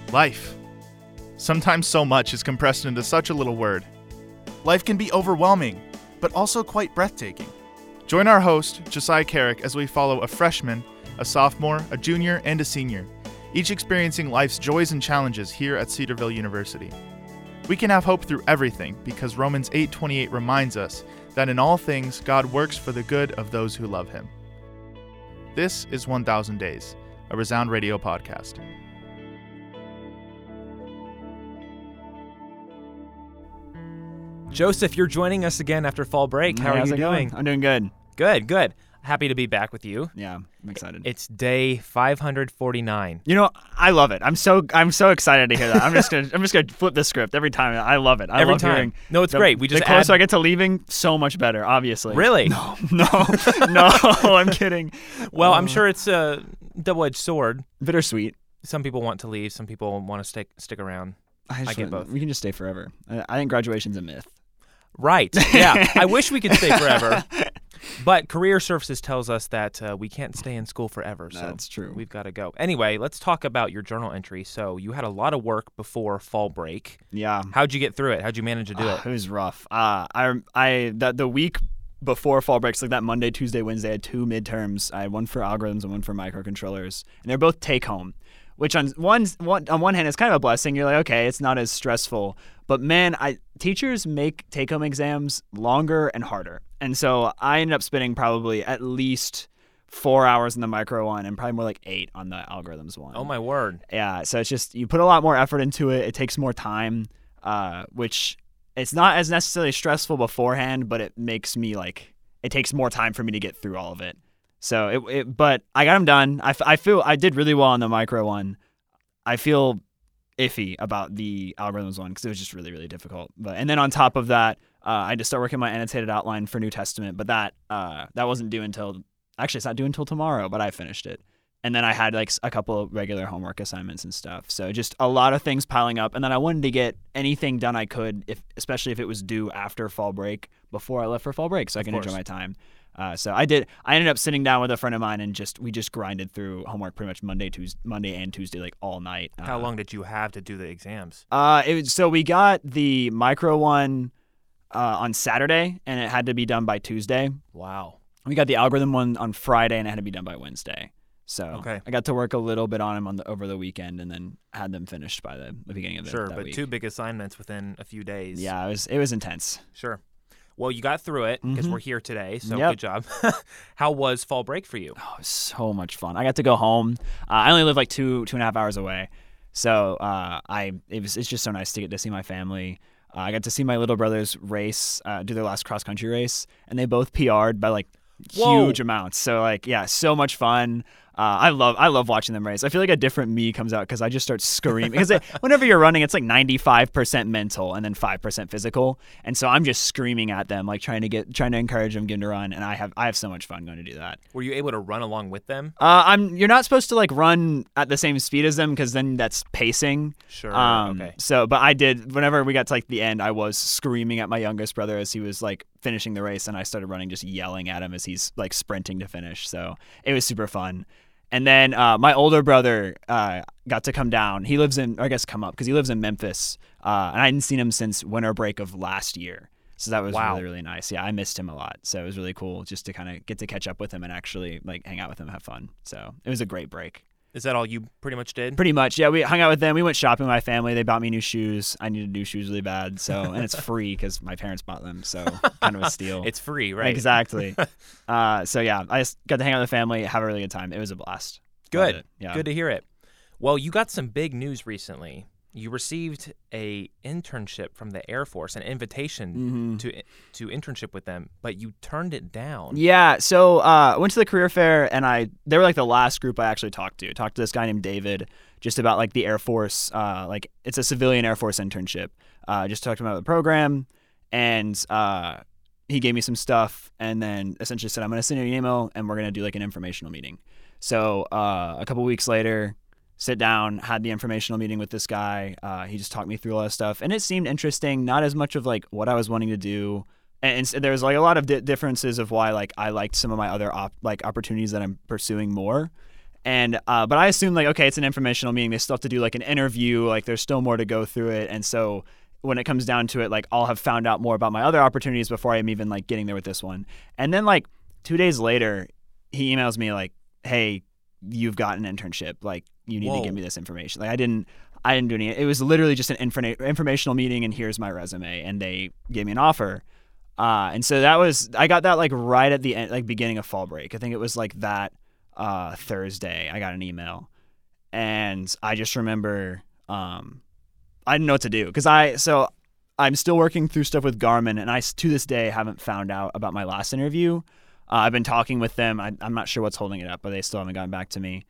Life. Sometimes so much is compressed into such a little word. Life can be overwhelming, but also quite breathtaking. Join our host, Josiah Carrick, as we follow a freshman, a sophomore, a junior, and a senior, each experiencing life's joys and challenges here at Cedarville University. We can have hope through everything because Romans 8:28 reminds us that in all things God works for the good of those who love Him. This is 1000 Days, a Resound Radio podcast. Joseph, you're joining us again after fall break. How are you doing? I'm doing good. Good. Happy to be back with you. Yeah, I'm excited. It's day 549. You know, I love it. I'm so excited to hear that. I'm just gonna flip the script every time. I love it. I Every love time. hearing. No, it's great. We just the closer I get to leaving, so much better. Obviously. Really? No, I'm kidding. Well, I'm sure it's a double-edged sword. Bittersweet. Some people want to leave. Some people want to stick around. I get both. We can just stay forever. I think graduation's a myth. Right. Yeah. I wish we could stay forever. But Career Services tells us that we can't stay in school forever. So that's true. We've got to go. Anyway, let's talk about your journal entry. So you had a lot of work before fall break. Yeah. How'd you get through it? How'd you manage to do it? It was rough. The week before fall breaks, like that Monday, Tuesday, Wednesday, I had 2 midterms. I had one for algorithms and one for microcontrollers, and they're both take home. Which on one hand is kind of a blessing. You're like, okay, it's not as stressful. But man, teachers make take-home exams longer and harder. And so I ended up spending probably at least 4 hours in the micro one and probably more like 8 on the algorithms one. Oh, my word. Yeah, so it's just you put a lot more effort into it. It takes more time, which it's not as necessarily stressful beforehand, but it makes me it takes more time for me to get through all of it. So but I got them done. I feel I did really well on the micro one. I feel iffy about the algorithms one because it was just really, really difficult. And then on top of that, I had to start working my annotated outline for New Testament, but that wasn't due until it's not due until tomorrow. But I finished it, and then I had a couple of regular homework assignments and stuff. So just a lot of things piling up, and then I wanted to get anything done I could, especially if it was due after fall break, before I left for fall break, so I can enjoy my time. So I did. I ended up sitting down with a friend of mine and we just grinded through homework pretty much Monday and Tuesday, all night. How long did you have to do the exams? So we got the micro one on Saturday, and it had to be done by Tuesday. Wow. We got the algorithm one on Friday, and it had to be done by Wednesday. So okay. I got to work a little bit on them over the weekend, and then had them finished by the beginning of that week. Sure, but 2 big assignments within a few days. Yeah, it was intense. Sure. Well, you got through it because we're here today, so Yep. Good job. How was fall break for you? Oh, it was so much fun. I got to go home. I only live 2.5 hours away, so it's just so nice to get to see my family. I got to see my little brothers race, do their last cross country race, and they both PR'd by huge amounts. So so much fun. I love watching them race. I feel like a different me comes out because I just start screaming. Because whenever you're running, it's 95% mental and then 5% physical. And so I'm just screaming at them, trying to encourage them, get them to run. And I have so much fun going to do that. Were you able to run along with them? You're not supposed to run at the same speed as them because then that's pacing. Sure. Okay. So, but I did. Whenever we got to the end, I was screaming at my youngest brother as he was finishing the race, and I started running, just yelling at him as he's sprinting to finish. So it was super fun. And then my older brother got to come down. He lives come up because he lives in Memphis. And I hadn't seen him since winter break of last year. So that was really, really nice. Yeah, I missed him a lot. So it was really cool just to kind of get to catch up with him and actually hang out with him and have fun. So it was a great break. Is that all you pretty much did? Pretty much, yeah. We hung out with them. We went shopping with my family. They bought me new shoes. I needed new shoes really bad. So, and it's free because my parents bought them. So kind of a steal. It's free, right? Exactly. So yeah, I just got to hang out with the family, have a really good time. It was a blast. Good. Yeah. Good to hear it. Well, you got some big news recently. You received a internship from the Air Force, an invitation to internship with them, but you turned it down. Yeah, so I went to the career fair, and they were the last group I actually talked to. Talked to this guy named David, just about the Air Force. It's a civilian Air Force internship. Just talked to him about the program, and he gave me some stuff, and then essentially said, "I'm going to send you an email, and we're going to do an informational meeting." So a couple weeks later, sit down, had the informational meeting with this guy. He just talked me through a lot of stuff, and it seemed interesting. Not as much of what I was wanting to do, and there was a lot of differences of why I liked some of my other opportunities that I'm pursuing more. And but I assumed like, okay, it's an informational meeting. They still have to do like an interview. Like there's still more to go through it. And so when it comes down to it, like I'll have found out more about my other opportunities before I'm even like getting there with this one. And then like 2 days later, he emails me like, hey, you've got an internship. Like you need to give me this information. Like I didn't do any. It was literally just an informational meeting, and here's my resume. And they gave me an offer. And so I got that like right at the end, like beginning of fall break. I think it was like that Thursday. I got an email, and I just remember I didn't know what to do because I'm still working through stuff with Garmin, and I to this day haven't found out about my last interview. I've been talking with them. I'm not sure what's holding it up, but they still haven't gotten back to me.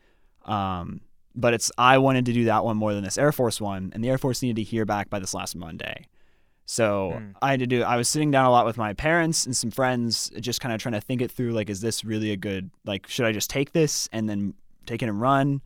But I wanted to do that one more than this Air Force one, and the Air Force needed to hear back by this last Monday. So I was sitting down a lot with my parents and some friends, just kind of trying to think it through. Like, is this really a good, like, should I just take this and then take it and run?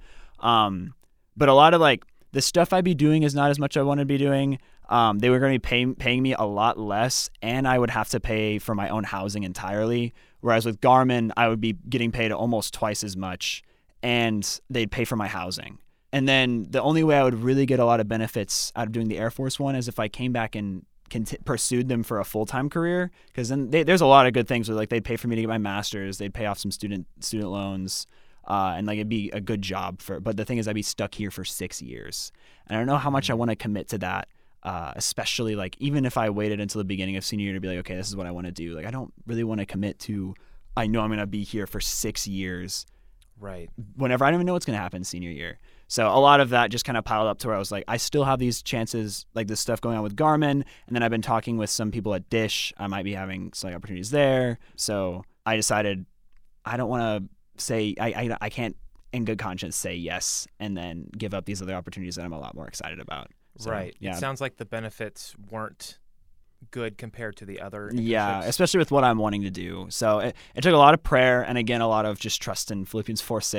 But a lot of like the stuff I'd be doing is not as much I want to be doing. They were going to be paying me a lot less, and I would have to pay for my own housing entirely. Whereas with Garmin, I would be getting paid almost twice as much, and they'd pay for my housing. And then the only way I would really get a lot of benefits out of doing the Air Force one is if I came back and pursued them for a full-time career, because then there's a lot of good things where like they'd pay for me to get my master's, they'd pay off some student loans, and like it'd be a good job but the thing is I'd be stuck here for 6 years, and I don't know how much I want to commit to that, especially like even if I waited until the beginning of senior year to be like, okay, this is what I want to do. Like I don't really want to commit to, I know I'm going to be here for 6 years, right? Whenever I don't even know what's going to happen senior year. So a lot of that just kind of piled up to where I was like, I still have these chances, like this stuff going on with Garmin. And then I've been talking with some people at Dish. I might be having some opportunities there. So I decided I don't want to say, I can't in good conscience say yes and then give up these other opportunities that I'm a lot more excited about. So, right. Yeah. It sounds like the benefits weren't good compared to the other internships. Yeah, especially with what I'm wanting to do. So it took a lot of prayer and again, a lot of just trust in Philippians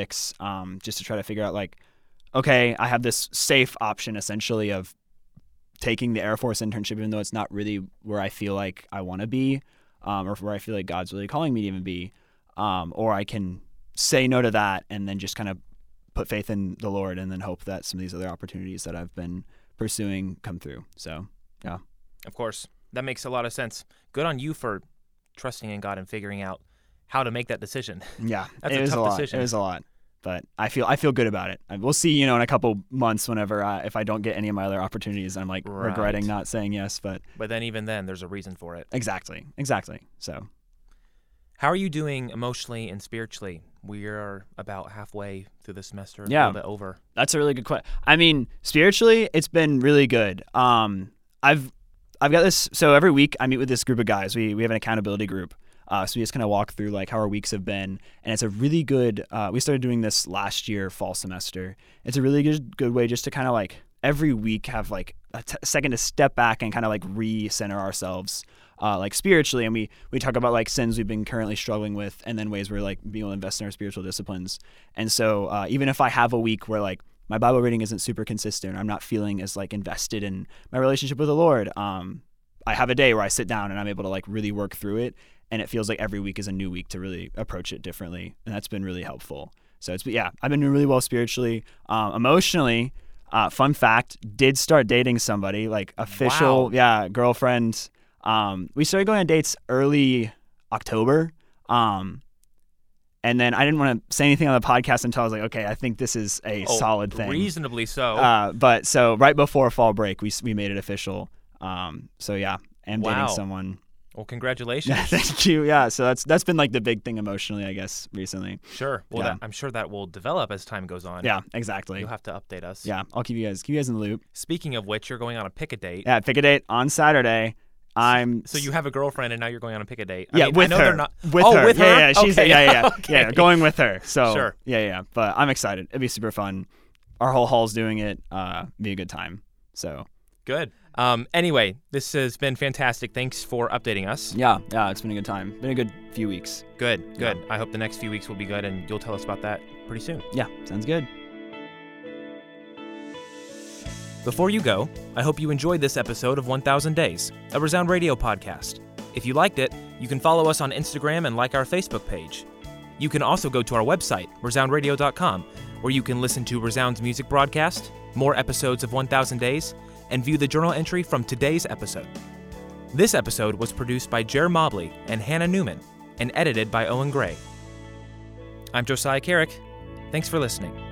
4:6, just to try to figure out like, okay, I have this safe option essentially of taking the Air Force internship, even though it's not really where I feel like I want to be, or where I feel like God's really calling me to even be. Or I can say no to that and then just kind of put faith in the Lord and then hope that some of these other opportunities that I've been pursuing come through. So, yeah. Of course. That makes a lot of sense. Good on you for trusting in God and figuring out how to make that decision. Yeah, That's a tough decision. It was a lot. But I feel good about it. We'll see, in a couple months whenever if I don't get any of my other opportunities, I'm like regretting not saying yes. But then even then, there's a reason for it. Exactly. So, how are you doing emotionally and spiritually? We are about halfway through the semester. Yeah, a little bit over. That's a really good question. I mean, spiritually, it's been really good. I've got this. So every week I meet with this group of guys. We have an accountability group. So we just kind of walk through like how our weeks have been, and it's a really good. We started doing this last year, fall semester. It's a really good way just to kind of like every week have like a second to step back and kind of like recenter ourselves, like spiritually, and we talk about like sins we've been currently struggling with, and then ways we're like being able to invest in our spiritual disciplines. And so even if I have a week where like my Bible reading isn't super consistent, or I'm not feeling as like invested in my relationship with the Lord, I have a day where I sit down and I'm able to like really work through it. And it feels like every week is a new week to really approach it differently. And that's been really helpful. So I've been doing really well spiritually. Emotionally, fun fact, did start dating somebody, like official, girlfriend. We started going on dates early October. And then I didn't want to say anything on the podcast until I was like, okay, I think this is a solid thing. Reasonably so. But so right before fall break, we made it official. I'm dating someone. Well, congratulations. Yeah, thank you. Yeah, so that's been like the big thing emotionally, I guess, recently. Sure. Well, yeah. I'm sure that will develop as time goes on. Yeah, exactly. You'll have to update us. Yeah, I'll keep you guys in the loop. Speaking of which, you're going on a pick a date. Yeah, pick a date on Saturday. So you have a girlfriend and now you're going on a pick a date. With her. They're not... With her. With her? Yeah, she's okay. Okay. Yeah, going with her. So sure. Yeah. But I'm excited. It'd be super fun. Our whole hall's doing it. Be a good time. So good. Anyway, this has been fantastic. Thanks for updating us. Yeah, it's been a good time. Been a good few weeks. Good. Yeah. I hope the next few weeks will be good, and you'll tell us about that pretty soon. Yeah, sounds good. Before you go, I hope you enjoyed this episode of 1000 Days, a Resound Radio podcast. If you liked it, you can follow us on Instagram and like our Facebook page. You can also go to our website, resoundradio.com, where you can listen to Resound's music broadcast, more episodes of 1000 Days, and view the journal entry from today's episode. This episode was produced by Jer Mobley and Hannah Newman, and edited by Owen Gray. I'm Josiah Carrick. Thanks for listening.